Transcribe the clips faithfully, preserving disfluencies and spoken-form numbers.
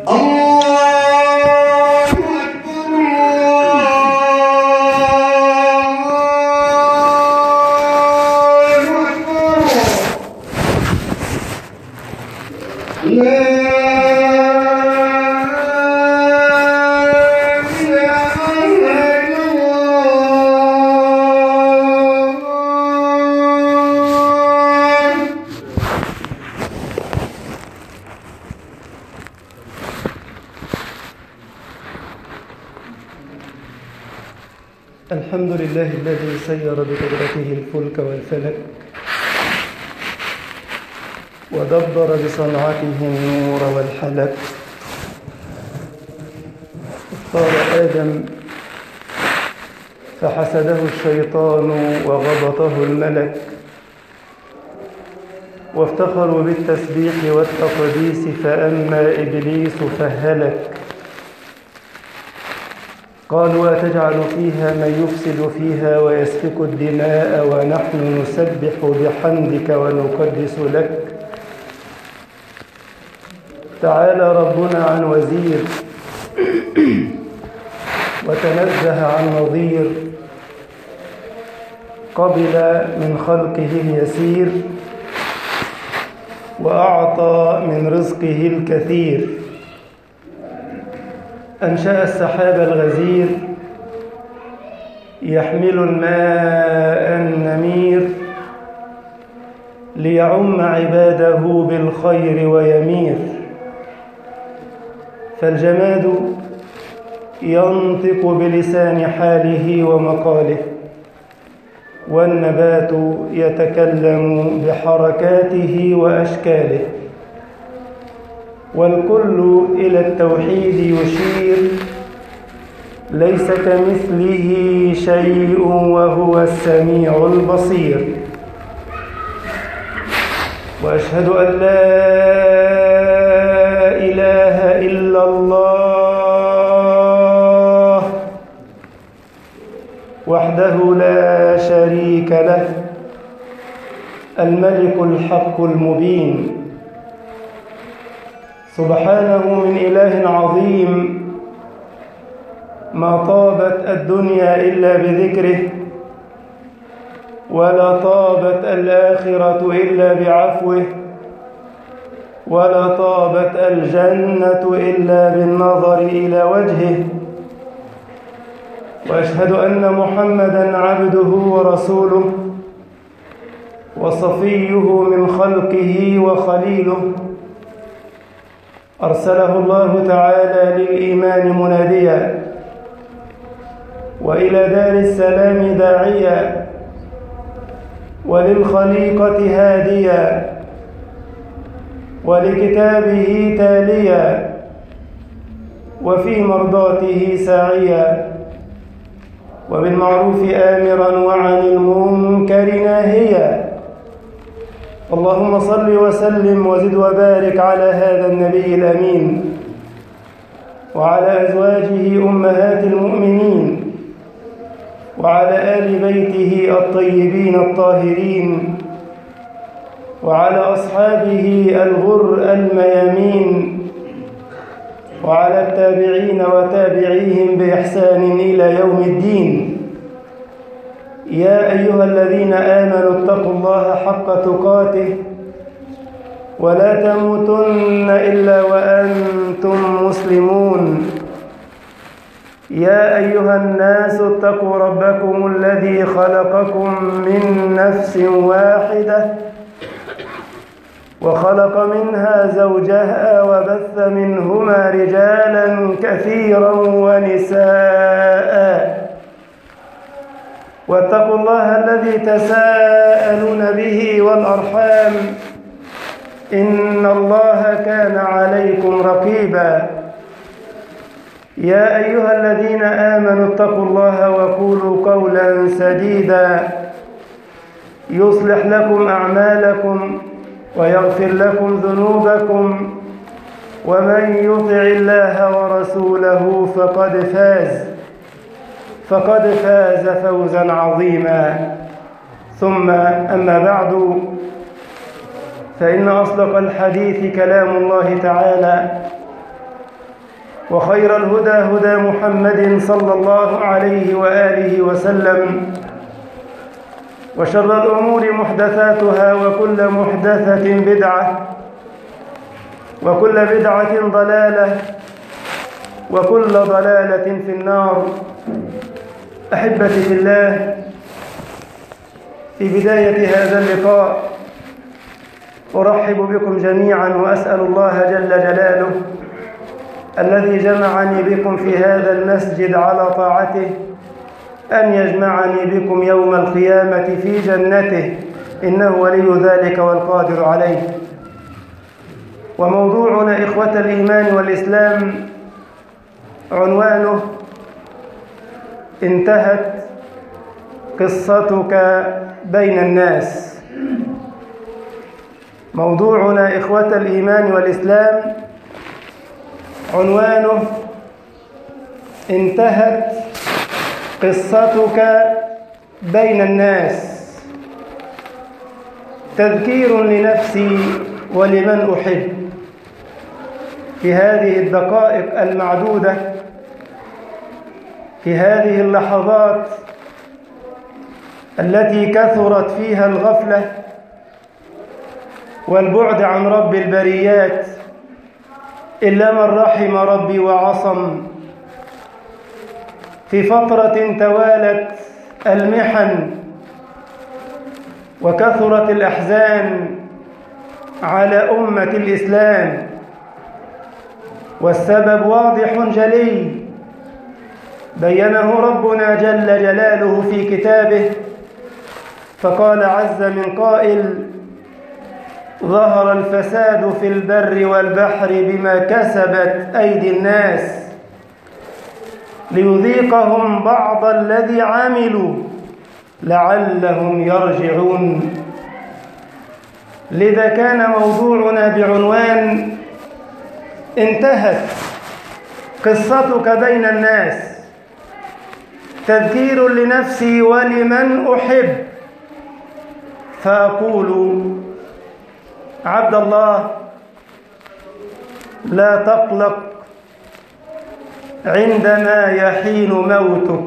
الحمد لله الذي سير بقدرته الفلك والفلك ودبر بصنعته النور والحلك. اختار آدم فحسده الشيطان وغبطه الملك، وافتخروا بالتسبيح والتقديس فأما إبليس فهلك. قالوا أتجعل فيها من يفسد فيها ويسفك الدماء ونحن نسبح بحمدك ونقدس لك. تعالى ربنا عن وزير وتنزه عن نظير، قبل من خلقه اليسير وأعطى من رزقه الكثير. أنشأ السحاب الغزير يحمل الماء النمير ليعم عباده بالخير ويمير. فالجماد ينطق بلسان حاله ومقاله، والنبات يتكلم بحركاته وأشكاله، والكل إلى التوحيد يشير. ليس كمثله شيء وهو السميع البصير. وأشهد أن لا إله إلا الله وحده لا شريك له، الملك الحق المبين. سبحانه من إله عظيم، ما طابت الدنيا إلا بذكره، ولا طابت الآخرة إلا بعفوه، ولا طابت الجنة إلا بالنظر إلى وجهه. وأشهد أن محمدًا عبده ورسوله وصفيه من خلقه وخليله، أرسله الله تعالى للإيمان مناديا، وإلى دار السلام داعيا، وللخليقة هاديا، ولكتابه تاليا، وفي مرضاته ساعيا، وبالمعروف آمرا وعن المنكر ناهيا. اللهم صل وسلم وزد وبارك على هذا النبي الأمين، وعلى أزواجه أمهات المؤمنين، وعلى آل بيته الطيبين الطاهرين، وعلى أصحابه الغر الميامين، وعلى التابعين وتابعيهم بإحسان إلى يوم الدين. يا أيها الذين آمنوا اتقوا الله حق تقاته ولا تموتن إلا وأنتم مسلمون. يا أيها الناس اتقوا ربكم الذي خلقكم من نفس واحدة وخلق منها زوجها وبث منهما رجالا كثيرا ونساء، واتقوا الله الذي تساءلون به والأرحام، إن الله كان عليكم رقيبا. يا أيها الذين آمنوا اتقوا الله وقولوا قولا سديدا يصلح لكم أعمالكم ويغفر لكم ذنوبكم، ومن يطع الله ورسوله فقد فاز فقد فاز فوزا عظيما. ثم أما بعد، فإن أصدق الحديث كلام الله تعالى، وخير الهدى هدى محمد صلى الله عليه وآله وسلم، وشر الأمور محدثاتها، وكل محدثة بدعة، وكل بدعة ضلالة، وكل ضلالة في النار. أحبتي في الله، في بداية هذا اللقاء أرحب بكم جميعا، وأسأل الله جل جلاله الذي جمعني بكم في هذا المسجد على طاعته أن يجمعني بكم يوم القيامة في جنته، إنه ولي ذلك والقادر عليه. وموضوعنا إخوة الإيمان والإسلام عنوانه: انتهت قصتك بين الناس. موضوعنا إخوة الإيمان والإسلام عنوانه: انتهت قصتك بين الناس. تذكير لنفسي ولمن أحب في هذه الدقائق المعدودة، في هذه اللحظات التي كثرت فيها الغفلة والبعد عن رب البريات، إلا من رحم ربي وعصم. في فترة توالت المحن وكثرت الأحزان على أمة الإسلام، والسبب واضح جلي بينه ربنا جل جلاله في كتابه، فقال عز من قائل: ظهر الفساد في البر والبحر بما كسبت أيدي الناس ليذيقهم بعض الذي عملوا لعلهم يرجعون. لذا كان موضوعنا بعنوان: انتهت قصتك بين الناس. تذكير لنفسي ولمن أحب، فأقول: عبد الله، لا تقلق عندما يحين موتك،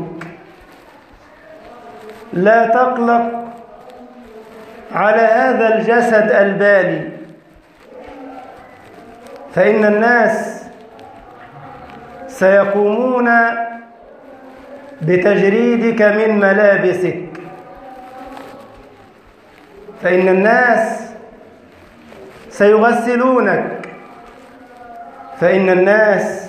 لا تقلق على هذا الجسد البالي، فإن الناس سيقومون بتجريدك من ملابسك، فإن الناس سيغسلونك، فإن الناس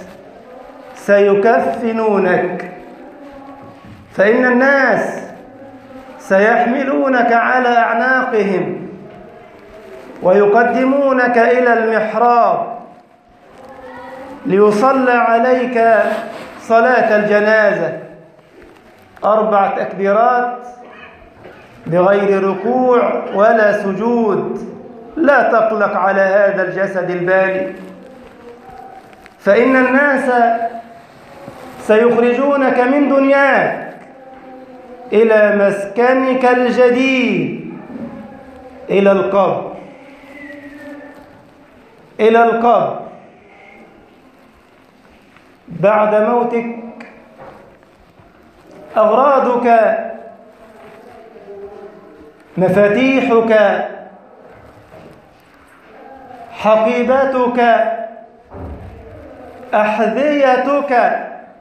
سيكفنونك، فإن الناس سيحملونك على أعناقهم ويقدمونك إلى المحراب ليصلى عليك صلاة الجنازة، أربع تكبيرات بغير ركوع ولا سجود. لا تقلق على هذا الجسد البالي، فإن الناس سيخرجونك من دنياك إلى مسكنك الجديد، إلى القبر، إلى القبر. بعد موتك أغراضك، مفاتيحك، حقيبتك، أحذيتك،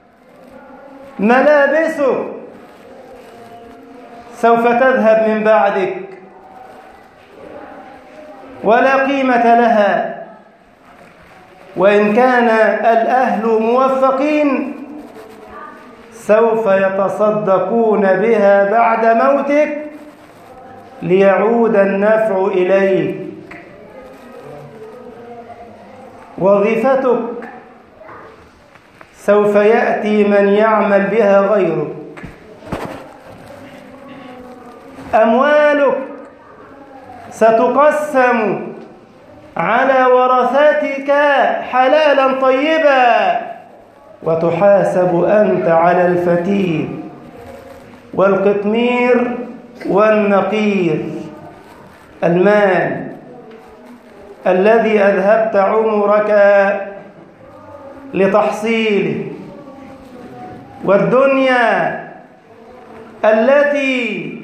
ملابسك سوف تذهب من بعدك ولا قيمة لها. وإن كان الأهل موفقين سوف يتصدقون بها بعد موتك ليعود النفع إليك. وظيفتك سوف يأتي من يعمل بها غيرك. أموالك ستقسم على ورثتك حلالا طيبا، وتحاسب أنت على الفتيل والقطمير والنقير. المال الذي أذهبت عمرك لتحصيله، والدنيا التي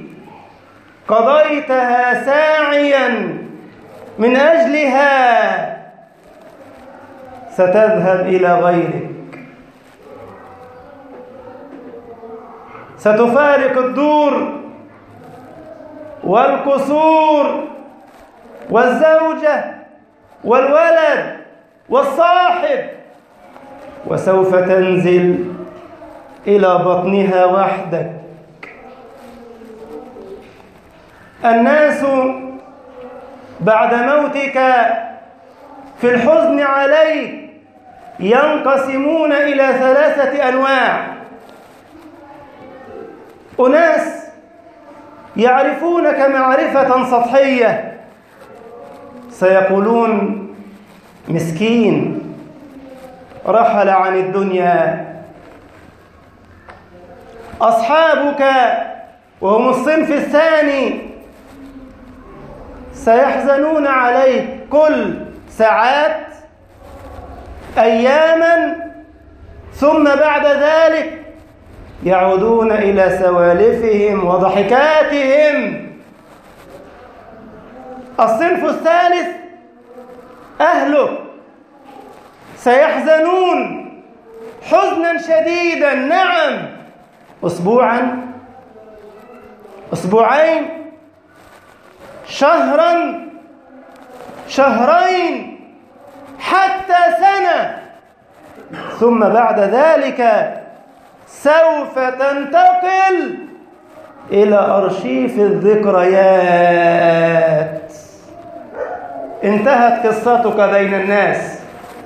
قضيتها ساعيا من أجلها ستذهب إلى غيرك، ستفارق الدور والقصور والزوجة والولد والصاحب، وسوف تنزل إلى بطنها وحدك. الناس بعد موتك في الحزن عليك ينقسمون إلى ثلاثة أنواع: أناس يعرفونك معرفة سطحية سيقولون مسكين رحل عن الدنيا. أصحابك وهم الصنف الثاني سيحزنون عليك كل ساعات أياما، ثم بعد ذلك يعودون إلى سوالفهم وضحكاتهم. الصنف الثالث أهلك سيحزنون حزنا شديدا، نعم، أسبوعا، أسبوعين، شهرا، شهرين، حتى سنة، ثم بعد ذلك سوف تنتقل إلى أرشيف الذكريات. انتهت قصتك بين الناس،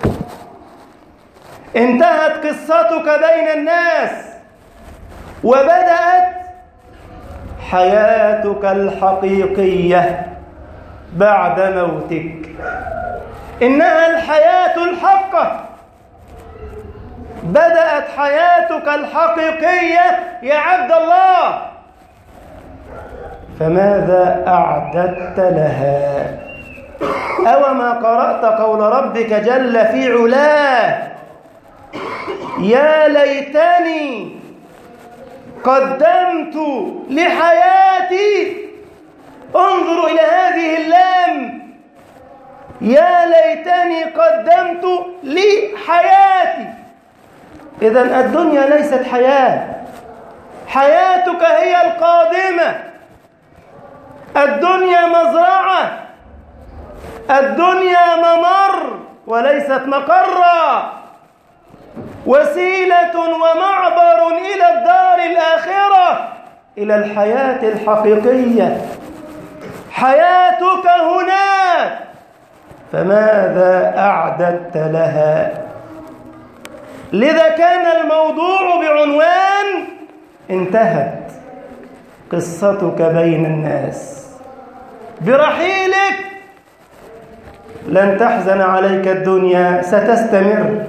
انتهت قصتك بين الناس، وبدأت حياتك الحقيقية بعد موتك. إنها الحياة الحقة، بدأت حياتك الحقيقية يا عبد الله، فماذا أعددت لها؟ أوما قرأت قول ربك جل في علاه: يا ليتني قدمت لحياتي. انظروا إلى هذه اللام، يا ليتني قدمت لحياتي. إذن الدنيا ليست حياة، حياتك هي القادمة. الدنيا مزرعة، الدنيا ممر وليست مقرا، وسيلة ومعبر إلى الدار الآخرة، إلى الحياة الحقيقية. حياتك هناك، فماذا أعددت لها؟ لذا كان الموضوع بعنوان انتهت قصتك بين الناس. برحيلك لن تحزن عليك الدنيا، ستستمر.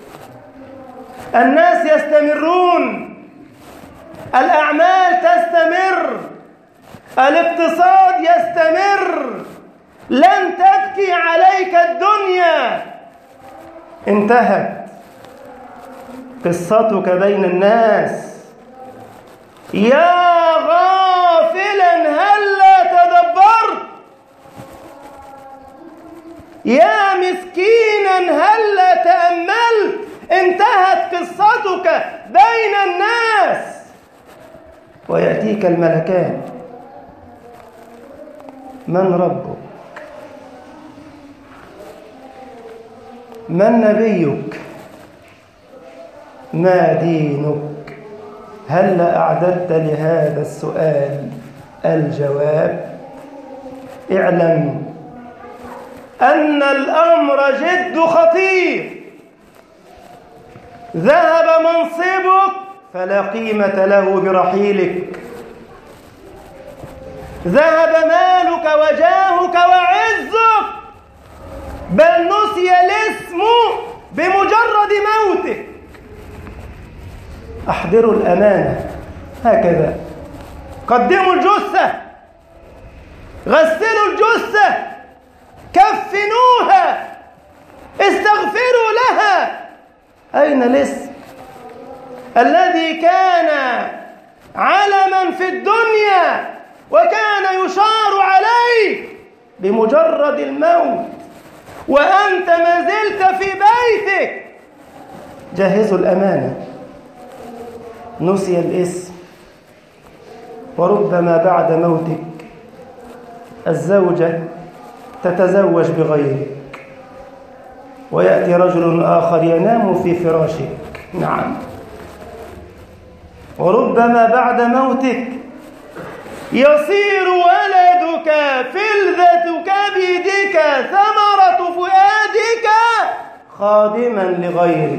الناس يستمرون، الأعمال تستمر، الاقتصاد يستمر، لن تبكي عليك الدنيا. انتهت قصتك بين الناس. يا غافلا هلا تدبرت، يا مسكينا هلا تأملت. انتهت قصتك بين الناس، ويأتيك الملكان: من ربك؟ من نبيك؟ ما دينك؟ هل أعددت لهذا السؤال الجواب؟ اعلم أن الأمر جد خطير. ذهب منصبك فلا قيمة له برحيلك، ذهب مالك وجاهك وعزك، بل نسي الاسم بمجرد موتك. احضروا الأمانة هكذا، قدموا الجثة، غسلوا الجثة، كفنوها، استغفروا لها. أين الاسم الذي كان علما في الدنيا وكان يشار عليه بمجرد الموت وأنت ما زلت في بيتك؟ جهزوا الأمانة. نسي الاسم، وربما بعد موتك الزوجة تتزوج بغيرك ويأتي رجل آخر ينام في فراشك. نعم. وربما بعد موتك يصير ولدك فلذة كبدك ثمرة فؤادك خادما لغيرك.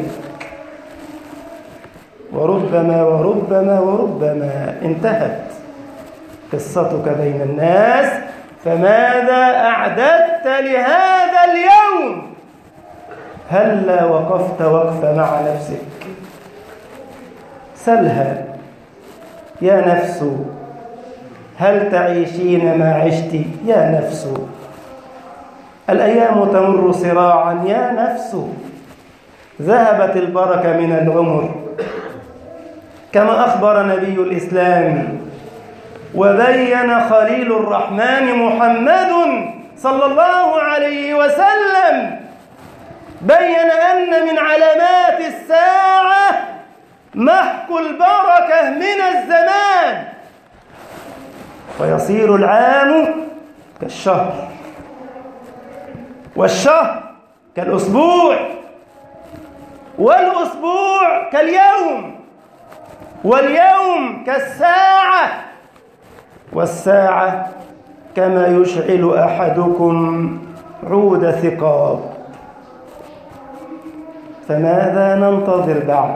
وربما وربما وربما انتهت قصتك بين الناس. فماذا أعددت لهذا اليوم؟ هلا وقفت وقفة مع نفسك، سلها يا نفس هل تعيشين ما عشت يا نفس؟ الأيام تمر صراعا يا نفس، ذهبت البركة من العمر كما أخبر نبي الإسلام وبين خليل الرحمن محمد صلى الله عليه وسلم، بين أن من علامات الساعة محو البركة من الزمان، ويصير العام كالشهر، والشهر كالأسبوع، والأسبوع كاليوم، واليوم كالساعة، والساعة كما يشعل أحدكم عود ثقاب. فماذا ننتظر بعد؟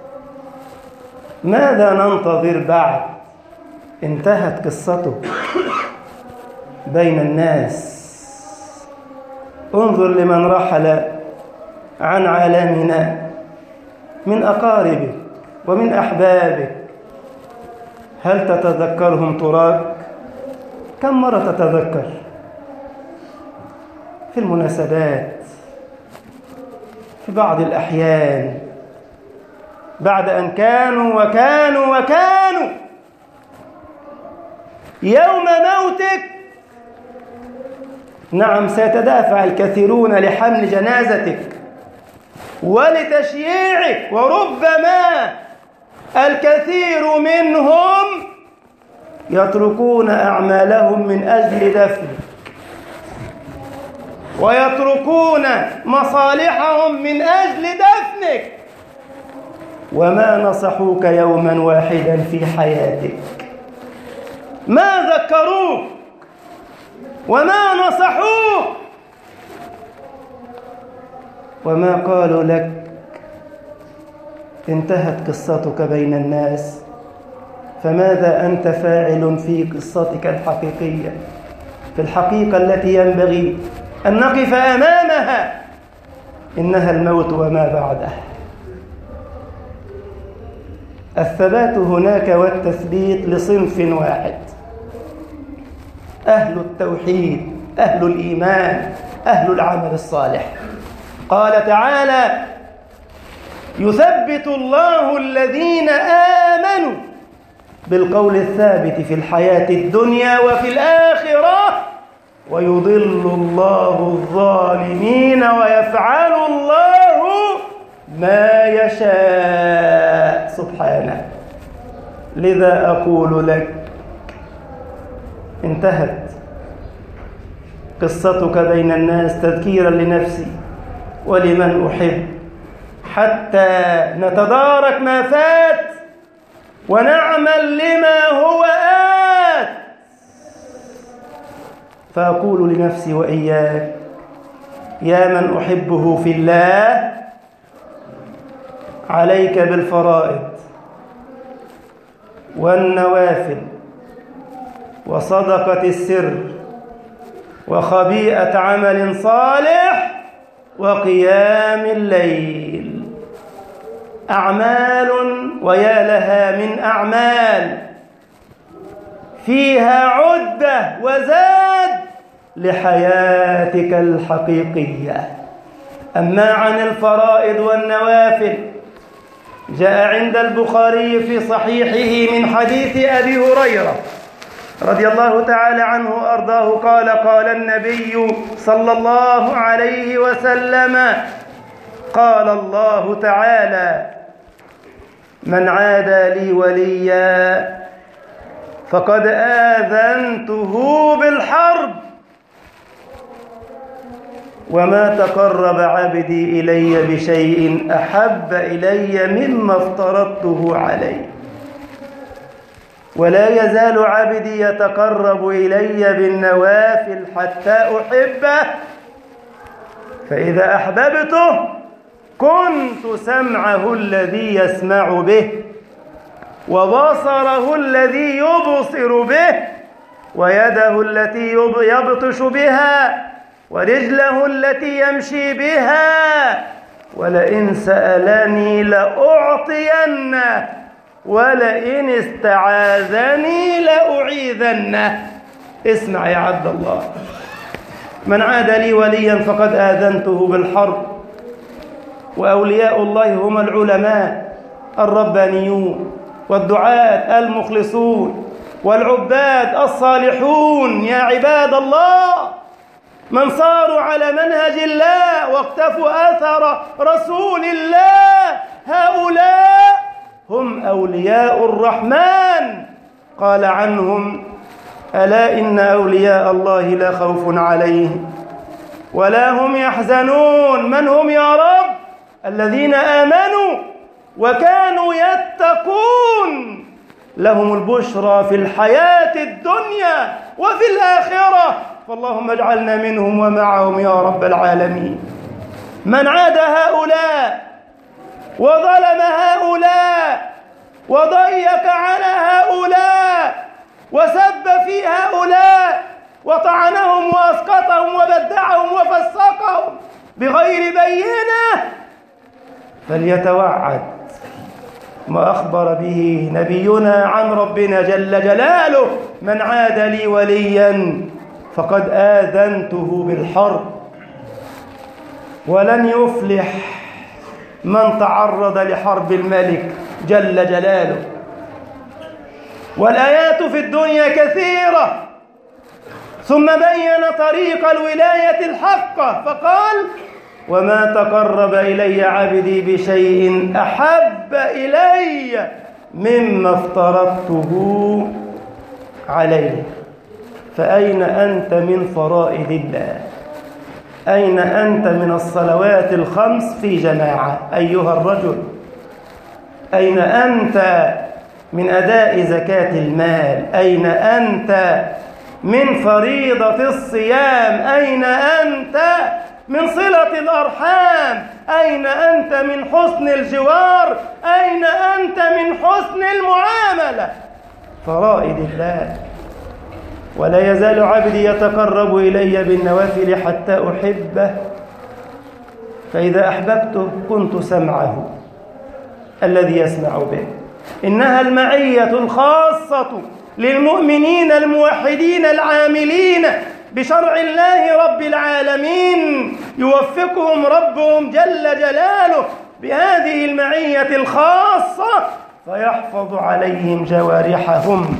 ماذا ننتظر بعد؟ انتهت قصته بين الناس. انظر لمن رحل عن عالمنا من أقاربك ومن أحبابك، هل تتذكرهم تراك؟ كم مرة تتذكر في المناسبات، في بعض الأحيان، بعد أن كانوا وكانوا وكانوا يوم موتك؟ نعم، سيتدافع الكثيرون لحمل جنازتك ولتشييعك، وربما الكثير منهم يتركون أعمالهم من أجل دفنك، ويتركون مصالحهم من أجل دفنك، وما نصحوك يوما واحدا في حياتك، ما ذكروك وما نصحوك وما قالوا لك. انتهت قصتك بين الناس، فماذا أنت فاعل في قصتك الحقيقية، في الحقيقة التي ينبغي أن نقف أمامها؟ إنها الموت وما بعده. الثبات هناك والتثبيت لصنف واحد، أهل التوحيد، أهل الإيمان، أهل العمل الصالح. قال تعالى: يثبت الله الذين آمنوا بالقول الثابت في الحياة الدنيا وفي الآخرة، ويضل الله الظالمين ويفعل الله ما يشاء سبحانه. لذا أقول لك: انتهت قصتك بين الناس، تذكيرا لنفسي ولمن أحب، حتى نتدارك ما فات ونعمل لما هو آت. فأقول لنفسي وإياك: يا من أحبه في الله، عليك بالفرائض والنوافل وصدقة السر وخبيئة عمل صالح وقيام الليل. أعمال ويا لها من أعمال فيها عدة وزاد لحياتك الحقيقية. أما عن الفرائض والنوافل جاء عند البخاري في صحيحه من حديث أبي هريرة رضي الله تعالى عنه وأرضاه قال قال النبي صلى الله عليه وسلم قال الله تعالى من عادى لي وليا فقد آذنته بالحرب وما تقرب عبدي إلي بشيء أحب إلي مما افترضته عليه ولا يزال عبدي يتقرب إلي بالنوافل حتى أحبه فإذا أحببته كنت سمعه الذي يسمع به وبصره الذي يبصر به ويده التي يبطش بها ورجله التي يمشي بها ولئن سألني لأعطينه ولئن استعاذني لأعيذنه. اسمع يا عبد الله، من عاد لي وليا فقد آذنته بالحرب. وأولياء الله هم العلماء الربانيون والدعاة المخلصون والعباد الصالحون. يا عباد الله، من صاروا على منهج الله واقتفوا أثر رسول الله هؤلاء هم أولياء الرحمن. قال عنهم: ألا إن أولياء الله لا خوف عليهم ولا هم يحزنون. من هم يا رب؟ الذين آمنوا وكانوا يتقون، لهم البشرى في الحياة الدنيا وفي الآخرة، فاللهم اجعلنا منهم ومعهم يا رب العالمين. من عاد هؤلاء وظلم هؤلاء وضيق على هؤلاء وسب في هؤلاء وطعنهم وأسقطهم وبدعهم وفسقهم بغير بينة فليتوعد ما أخبر به نبينا عن ربنا جل جلاله: من عاد لي وليا فقد آذنته بالحرب. ولن يفلح من تعرض لحرب الملك جل جلاله. والآيات في الدنيا كثيرة. ثم بين طريق الولاية الحقة فقال: وما تقرب إلي عبدي بشيء أحب إلي مما افترضته عليه. فأين أنت من فرائض الله؟ أين أنت من الصلوات الخمس في جماعة أيها الرجل؟ أين أنت من أداء زكاة المال؟ أين أنت من فريضة الصيام؟ أين أنت من صلة الأرحام؟ أين أنت من حسن الجوار؟ أين أنت من حسن المعاملة؟ فرائض الله. ولا يزال عبدي يتقرب إلي بالنوافل حتى أحبه فإذا أحببته كنت سمعه الذي يسمع به. إنها المعية الخاصة للمؤمنين الموحدين العاملين بشرع الله رب العالمين، يوفقهم ربهم جل جلاله بهذه المعية الخاصة فيحفظ عليهم جوارحهم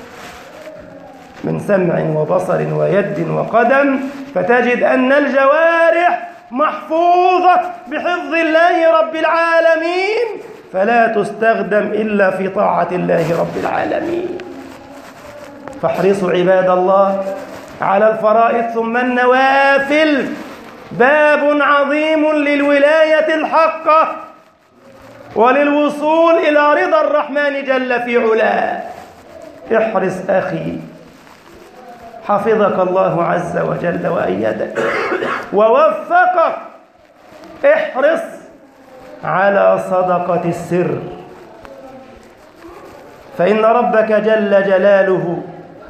من سمع وبصر ويد وقدم، فتجد أن الجوارح محفوظة بحفظ الله رب العالمين فلا تستخدم إلا في طاعة الله رب العالمين. فاحرصوا عباد الله على الفرائض ثم النوافل. باب عظيم للولاية الحقة وللوصول إلى رضا الرحمن جل في علاه. احرص أخي حفظك الله عز وجل وأيدك ووفقك. احرص على صدقة السر، فإن ربك جل جلاله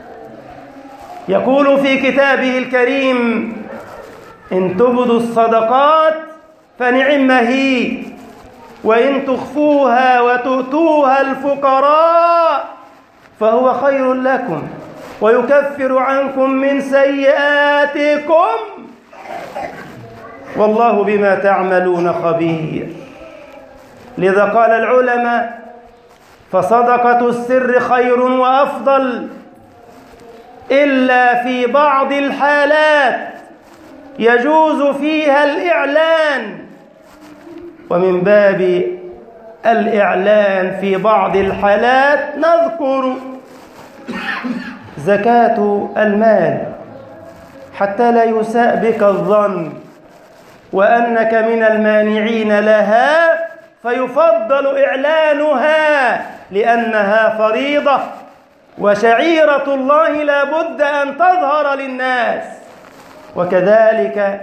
يقول في كتابه الكريم: إن تبدوا الصدقات فنعم هي وإن تخفوها وتؤتوها الفقراء فهو خير لكم ويكفر عنكم من سيئاتكم والله بما تعملون خبير. لذا قال العلماء: فصدقة السر خير وأفضل، إلا في بعض الحالات يجوز فيها الإعلان. ومن باب الإعلان في بعض الحالات نذكر زكاة المال، حتى لا يساء بك الظن وأنك من المانعين لها، فيفضل إعلانها لأنها فريضة وشعيرة الله لا بد أن تظهر للناس. وكذلك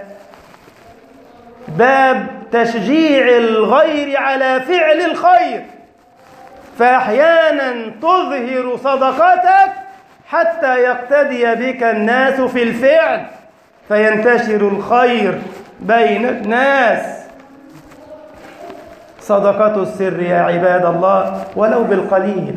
باب تشجيع الغير على فعل الخير، فأحيانا تظهر صدقتك حتى يقتدي بك الناس في الفعل فينتشر الخير بين الناس. صدقة السر يا عباد الله ولو بالقليل،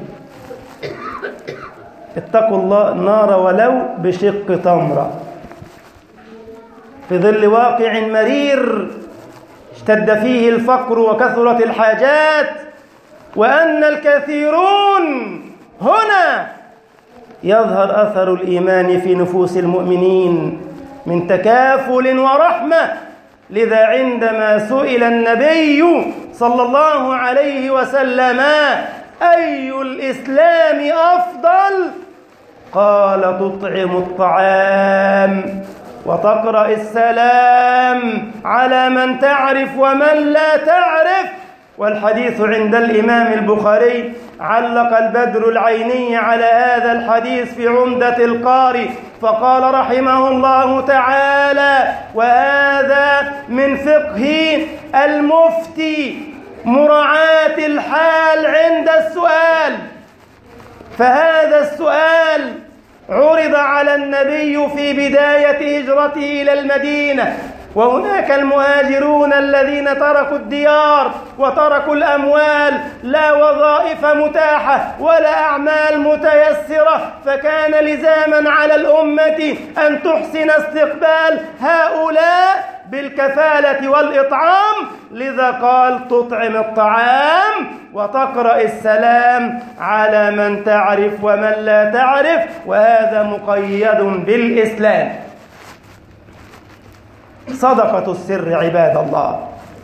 اتقوا الله النار ولو بشق تمرة، في ظل واقع مرير اشتد فيه الفقر وكثرت الحاجات، وأن الكثيرون هنا يظهر أثر الإيمان في نفوس المؤمنين من تكافل ورحمة. لذا عندما سئل النبي صلى الله عليه وسلم: أي الإسلام أفضل؟ قال: تطعم الطعام وتقرأ السلام على من تعرف ومن لا تعرف. والحديث عند الإمام البخاري، علق البدر العيني على هذا الحديث في عمدة القاري فقال رحمه الله تعالى: وهذا من فقه المفتي مراعاة الحال عند السؤال. فهذا السؤال عرض على النبي في بداية هجرته إلى المدينة، وهناك المهاجرون الذين تركوا الديار وتركوا الأموال، لا وظائف متاحة ولا أعمال متيسرة، فكان لزاما على الأمة أن تحسن استقبال هؤلاء بالكفالة والإطعام. لذا قال: تطعم الطعام وتقرأ السلام على من تعرف ومن لا تعرف، وهذا مقيد بالإسلام. صدقة السر عباد الله.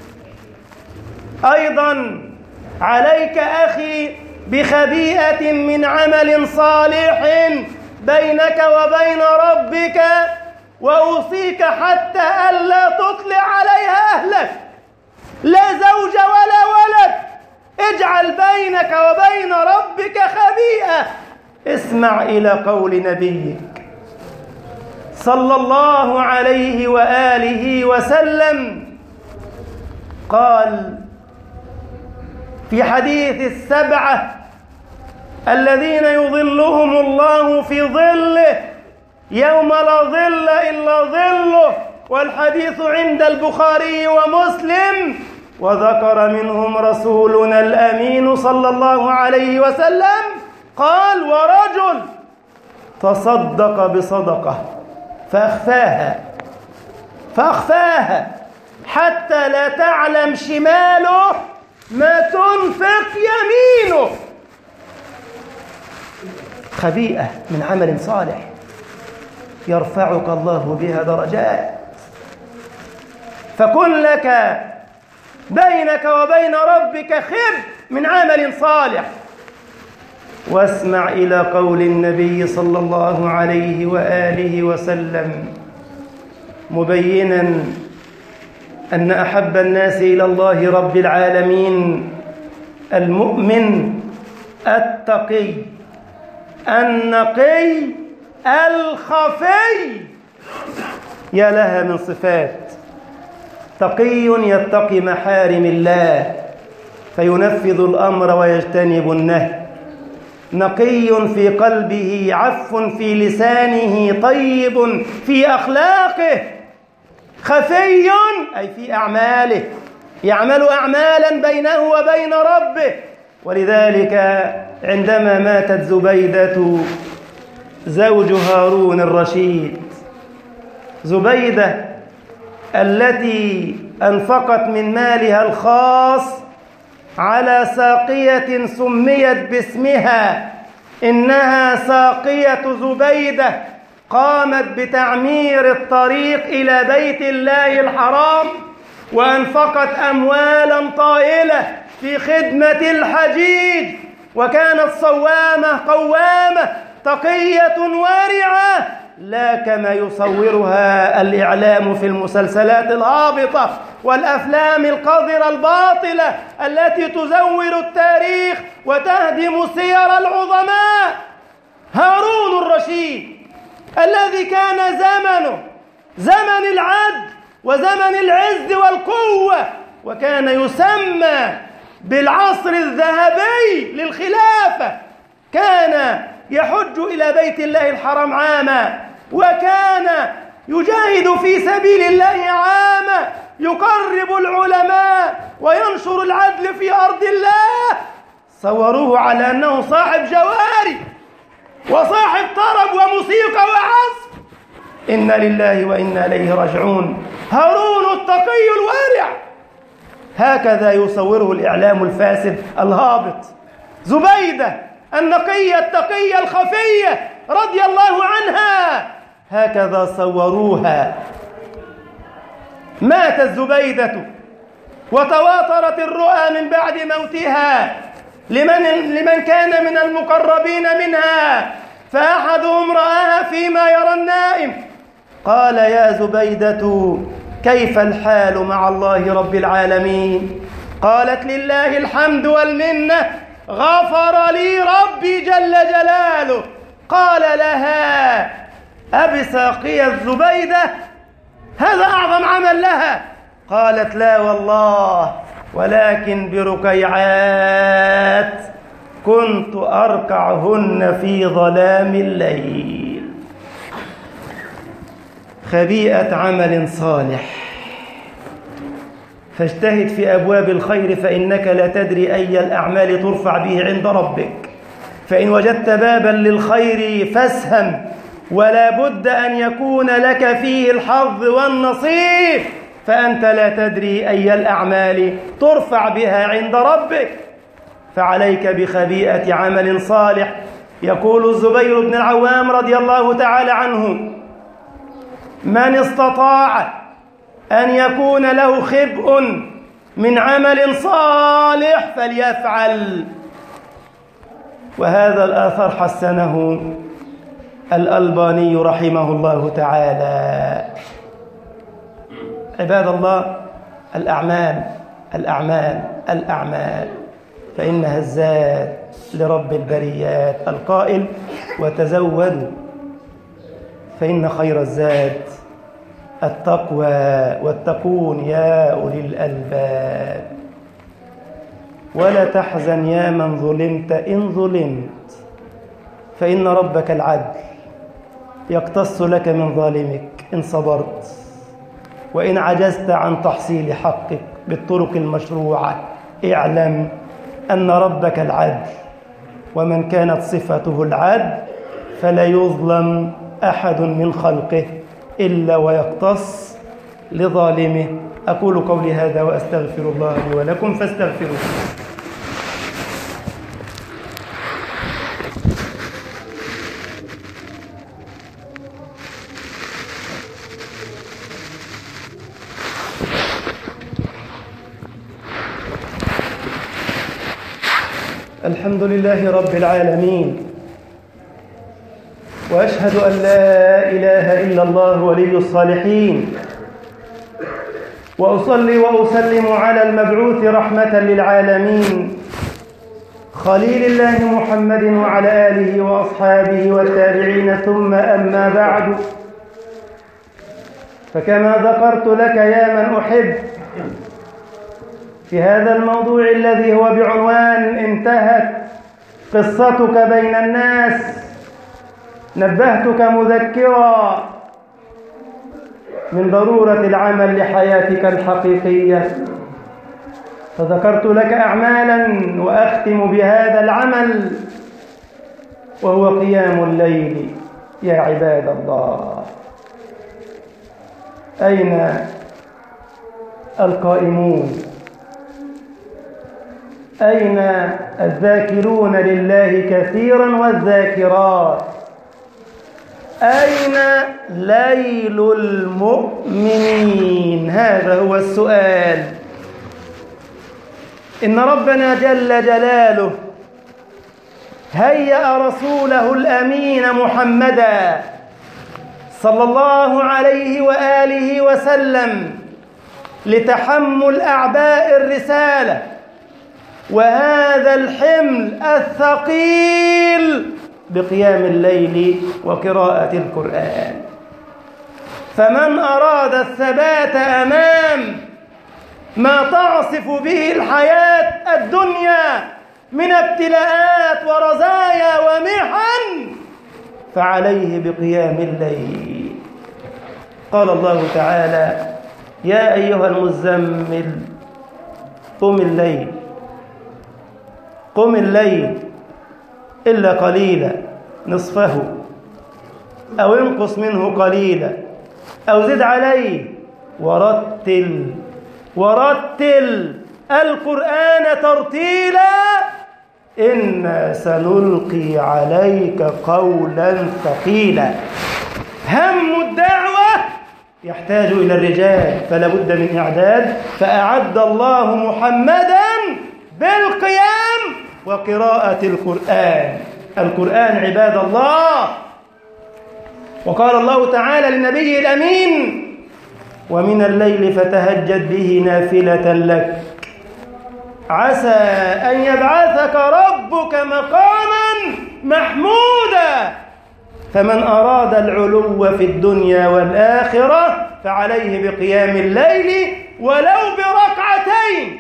أيضا عليك أخي بخبيئة من عمل صالح بينك وبين ربك، وأوصيك حتى ألا تطلع عليها أهلك، لا زوج ولا ولد، اجعل بينك وبين ربك خبيئة. اسمع إلى قول نبيك صلى الله عليه وآله وسلم، قال في حديث السبعة الذين يظلهم الله في ظله يوم لا ظل إلا ظله، والحديث عند البخاري ومسلم، وذكر منهم رسولنا الأمين صلى الله عليه وسلم قال: ورجل تصدق بصدقة فأخفاها فأخفاها حتى لا تعلم شماله ما تنفق يمينه. خبيئة من عمل صالح يرفعك الله بها درجات. فكن لك بينك وبين ربك خب من عمل صالح. واسمع إلى قول النبي صلى الله عليه وآله وسلم مبينا أن أحب الناس إلى الله رب العالمين المؤمن التقي النقي الخفي. يا لها من صفات! تقي يتقي محارم الله فينفذ الأمر ويجتنب النهي، نقي في قلبه، عف في لسانه، طيب في أخلاقه، خفي أي في أعماله، يعمل أعمالا بينه وبين ربه. ولذلك عندما ماتت زبيدة زوج هارون الرشيد، زبيدة التي أنفقت من مالها الخاص على ساقية سميت باسمها، إنها ساقية زبيدة، قامت بتعمير الطريق إلى بيت الله الحرام، وأنفقت أموالا طائلة في خدمة الحجيج، وكانت صوامة قوامة تقية ورعة، لا كما يصورها الإعلام في المسلسلات الهابطة والأفلام القذرة الباطلة التي تزور التاريخ وتهدم سير العظماء. هارون الرشيد الذي كان زمنه زمن العدل وزمن العز والقوة، وكان يسمى بالعصر الذهبي للخلافة، كان يحج إلى بيت الله الحرام عاما، وكان يجاهد في سبيل الله عاما، يقرب العلماء وينشر العدل في أرض الله. صوروه على أنه صاحب جواري وصاحب طرب وموسيقى وعزف. إنا لله وإنا إليه راجعون. هارون التقي الورع، هكذا يصوره الإعلام الفاسد الهابط. زبيدة النقية التقية الخفية رضي الله عنها، هكذا صوروها. ماتت زبيدة وتواترت الرؤى من بعد موتها لمن, لمن كان من المقربين منها، فأحدهم رآها فيما يرى النائم، قال: يا زبيدة كيف الحال مع الله رب العالمين؟ قالت: لله الحمد والمنة، غفر لي ربي جل جلاله. قال لها: أبساقية زبيدة؟ هذا أعظم عمل لها. قالت: لا والله، ولكن بركيعات كنت أركعهن في ظلام الليل. خبيئة عمل صالح، فاجتهد في أبواب الخير، فإنك لا تدري أي الأعمال ترفع به عند ربك. فإن وجدت بابا للخير فاسهم، ولا بد أن يكون لك فيه الحظ والنصيب، فأنت لا تدري أي الأعمال ترفع بها عند ربك. فعليك بخبيئة عمل صالح. يقول الزبير بن العوام رضي الله تعالى عنه: من استطاع أن يكون له خبء من عمل صالح فليفعل. وهذا الآثر حسنه الألباني رحمه الله تعالى. عباد الله، الأعمال الأعمال الأعمال فإنها الزاد لرب البريات القائل: وتزودوا فإن خير الزاد التقوى واتقون يا أولي الألباب. ولا تحزن يا من ظلمت إن ظلمت، فإن ربك العدل يقتص لك من ظالمك إن صبرت، وإن عجزت عن تحصيل حقك بالطرق المشروعة اعلم أن ربك العدل، ومن كانت صفته العدل فلا يظلم أحد من خلقه إلا ويقتص لظالمه. أقول قولي هذا وأستغفر الله لي ولكم فاستغفروه. الحمد لله رب العالمين، وأشهد أن لا إله إلا الله ولي الصالحين، وأصلي وأسلم على المبعوث رحمة للعالمين خليل الله محمد وعلى آله وأصحابه والتابعين، ثم أما بعد، فكما ذكرت لك يا من أحب في هذا الموضوع الذي هو بعنوان انتهت قصتك بين الناس، نبهتك مذكرا من ضرورة العمل لحياتك الحقيقية، فذكرت لك أعمالا وأختم بهذا العمل وهو قيام الليل. يا عباد الله، أين القائمون؟ أين الذاكرون لله كثيرا والذاكرات؟ أين ليل المؤمنين؟ هذا هو السؤال. إن ربنا جل جلاله هيأ رسوله الأمين محمدا صلى الله عليه وآله وسلم لتحمل أعباء الرسالة وهذا الحمل الثقيل بقيام الليل وقراءة القرآن. فمن أراد الثبات أمام ما تعصف به الحياة الدنيا من ابتلاءات ورزايا ومحن فعليه بقيام الليل. قال الله تعالى: يا أيها المزمل قم الليل قم الليل إلا قليلا نصفه أو انقص منه قليلا أو زد عليه ورتل ورتل القرآن ترتيلا إنا سنلقي عليك قولا ثقيلا. هم الدعوة يحتاج إلى الرجال فلا بد من إعداد، فأعد الله محمدا بالقيام وقراءة القرآن. القرآن عباد الله. وقال الله تعالى للنبي الأمين: ومن الليل فتهجد به نافلة لك عسى أن يبعثك ربك مقاما محمودا. فمن أراد العلو في الدنيا والآخرة فعليه بقيام الليل ولو بركعتين.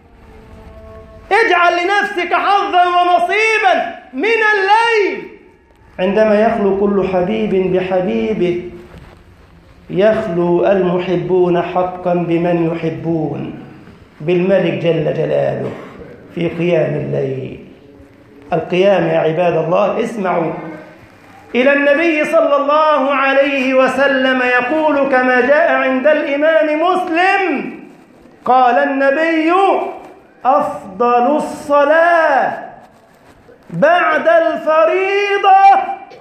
اجعل لنفسك حظا ونصيبا من الليل. عندما يخلو كل حبيب بحبيبه يخلو المحبون حقا بمن يحبون بالملك جل جلاله في قيام الليل. القيام يا عباد الله، اسمعوا إلى النبي صلى الله عليه وسلم يقول كما جاء عند الإمام مسلم: قال النبي: أفضل الصلاة بعد الفريضة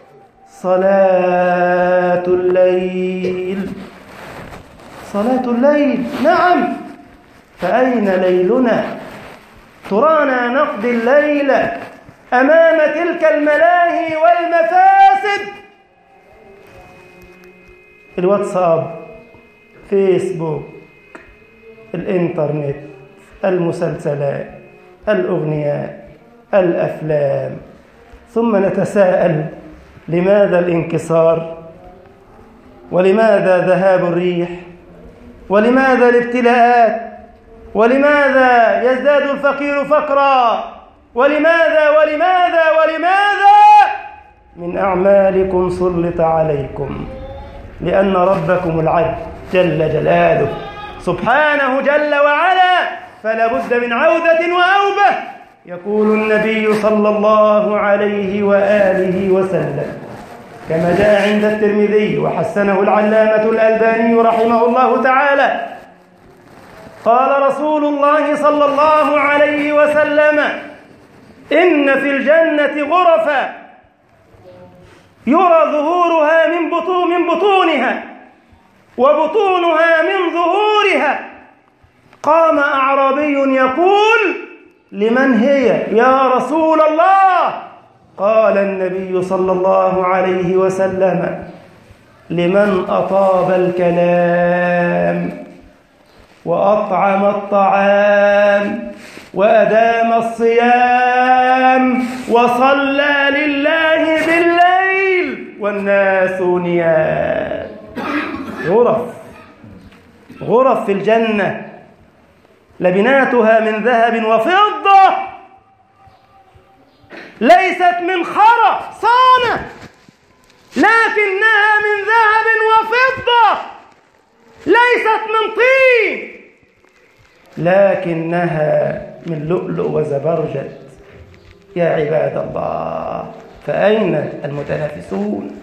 صلاة الليل. صلاة الليل، نعم. فأين ليلنا؟ ترانا نقضي الليل أمام تلك الملاهي والمفاسد. الواتساب، فيسبوك، الإنترنت، المسلسلات، الأغنيات، الأفلام. ثم نتساءل: لماذا الانكسار؟ ولماذا ذهاب الريح؟ ولماذا الابتلاءات؟ ولماذا يزداد الفقير فقرا؟ ولماذا ولماذا ولماذا؟ من أعمالكم سلط عليكم، لأن ربكم العدل جل جلاله سبحانه جل وعلا، فلا بد من عودة وأوبة. يقول النبي صلى الله عليه وآله وسلم كما جاء عند الترمذي وحسنه العلامة الألباني رحمه الله تعالى: قال رسول الله صلى الله عليه وسلم: إن في الجنة غرفا يرى ظهورها من بطون من بطونها وبطونها من ظهورها. قام أعرابي يقول: لمن هي يا رسول الله؟ قال النبي صلى الله عليه وسلم: لمن أطاب الكلام وأطعم الطعام وأدام الصيام وصلى لله بالليل والناس نيام. غرف غرف في الجنة لبناتها من ذهب وفضة، ليست من خرى صانة، لكنها من ذهب وفضة، ليست من طين، لكنها من لؤلؤ وزبرجد. يا عباد الله، فأين المتنافسون؟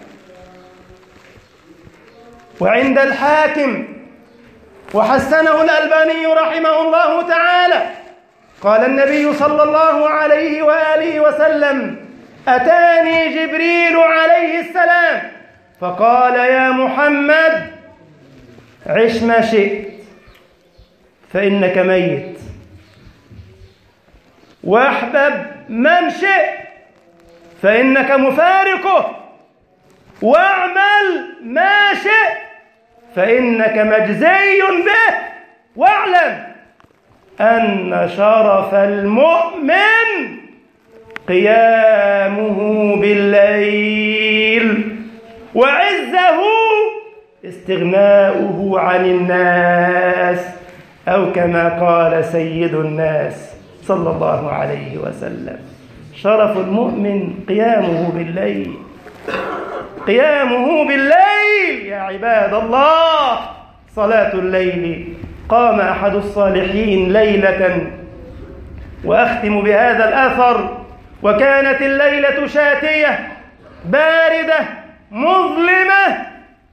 وعند الحاكم وحسنه الألباني رحمه الله تعالى قال النبي صلى الله عليه وآله وسلم: أتاني جبريل عليه السلام فقال: يا محمد عش ما شئت فإنك ميت، واحبب من شئت فإنك مفارقه، واعمل ما شئت فإنك مجزي به، واعلم أن شرف المؤمن قيامه بالليل، وعزه استغناؤه عن الناس، أو كما قال سيد الناس صلى الله عليه وسلم: شرف المؤمن قيامه بالليل، قيامه بالليل يا عباد الله. صلاة الليل. قام أحد الصالحين ليلة، وأختم بهذا الأثر، وكانت الليلة شاتية باردة مظلمة،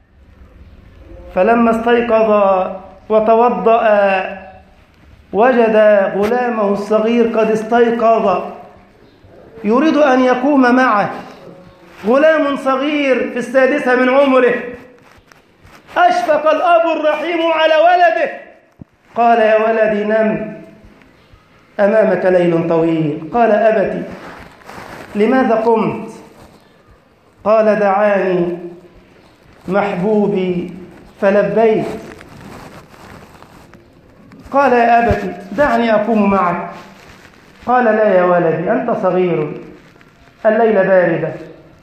فلما استيقظ وتوضأ وجد غلامه الصغير قد استيقظ يريد أن يقوم معه. غلام صغير في السادسة من عمره. أشفق الأب الرحيم على ولده، قال: يا ولدي نم، أمامك ليل طويل. قال: أبتي لماذا قمت؟ قال: دعاني محبوبي فلبيت. قال: يا أبتي دعني أقوم معك. قال: لا يا ولدي، أنت صغير، الليلة باردة،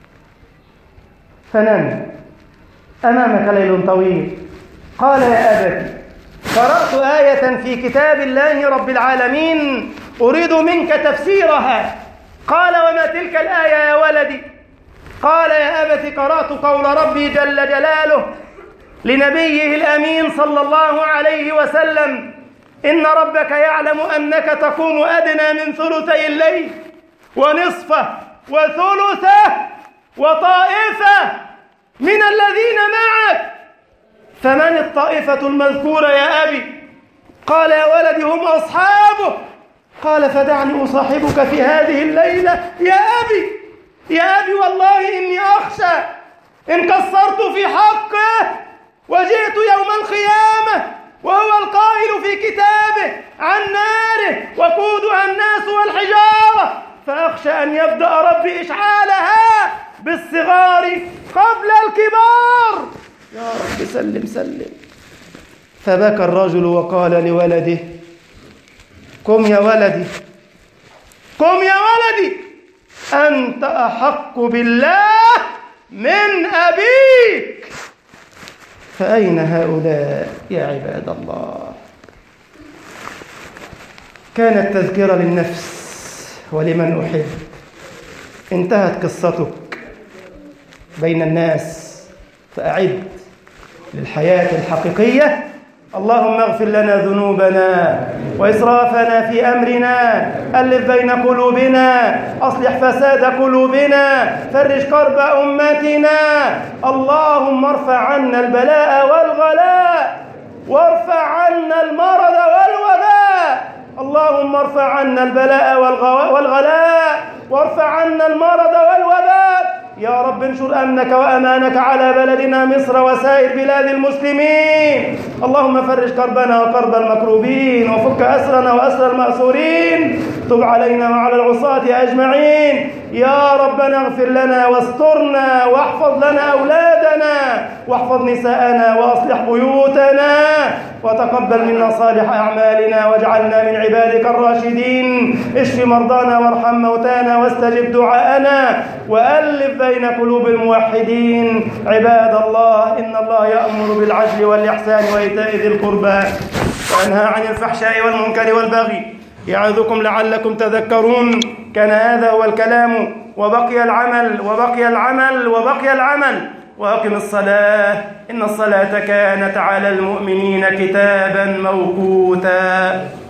فنم، أمامك ليل طويل. قال: يا أبتي قرأت آية في كتاب الله رب العالمين أريد منك تفسيرها. قال: وما تلك الآية يا ولدي؟ قال: يا أبتي قرأت قول ربي جل جلاله لنبيه الأمين صلى الله عليه وسلم: إن ربك يعلم أنك تقوم أدنى من ثلثي الليل ونصفه وثلثه وطائفة من الذين معك، فمن الطائفة المذكورة يا أبي؟ قال: يا ولدي هم أصحابه. قال: فدعني أصاحبك في هذه الليلة يا أبي. يا أبي والله إني أخشى إن قصرت في حقه وجئت يوم القيامة وهو القائل في كتابه عن ناره وقودها الناس والحجارة، فأخشى أن يبدأ ربي إشعالها بالصغار قبل الكبار. يا رب سلم سلم. فبكى الرجل وقال لولده: قم يا ولدي، قم يا ولدي، أنت أحق بالله من أبيك. فأين هؤلاء يا عباد الله؟ كانت تذكرة للنفس ولمن أحب. انتهت قصتك بين الناس، فأعد للحياة الحقيقية. اللهم اغفر لنا ذنوبنا وإسرافنا في أمرنا، ألف بين قلوبنا، أصلح فساد قلوبنا، فرج كرب أمتنا. اللهم ارفع عنا البلاء والغلاء، وارفع عنا المرض والوباء. اللهم ارفع عنا البلاء والغلاء، وارفع عنا المرض والوباء. يا رب انشر أمنك وأمانك على بلدنا مصر وسائر بلاد المسلمين. اللهم فرج كربنا وكرب المكروبين، وفك أسرنا وأسر المأسورين. تب علينا وعلى العصاة أجمعين. يا ربنا اغفر لنا واسترنا، واحفظ لنا أولادنا، واحفظ نساءنا، وأصلح بيوتنا، وتقبل منا صالح أعمالنا، واجعلنا من عبادك الراشدين. اشف مرضانا وارحم موتانا واستجب دعاءنا، وألف بين قلوب الموحدين. عباد الله، إن الله يأمر بالعدل والإحسان وإيتاء ذي القربى، وينهى عن الفحشاء والمنكر والبغي، يعظكم لعلكم تذكرون. كان هذا هو الكلام، وبقي العمل وبقي العمل وبقي العمل. وأقم الصلاة، إن الصلاة كانت على المؤمنين كتابا موقوتا.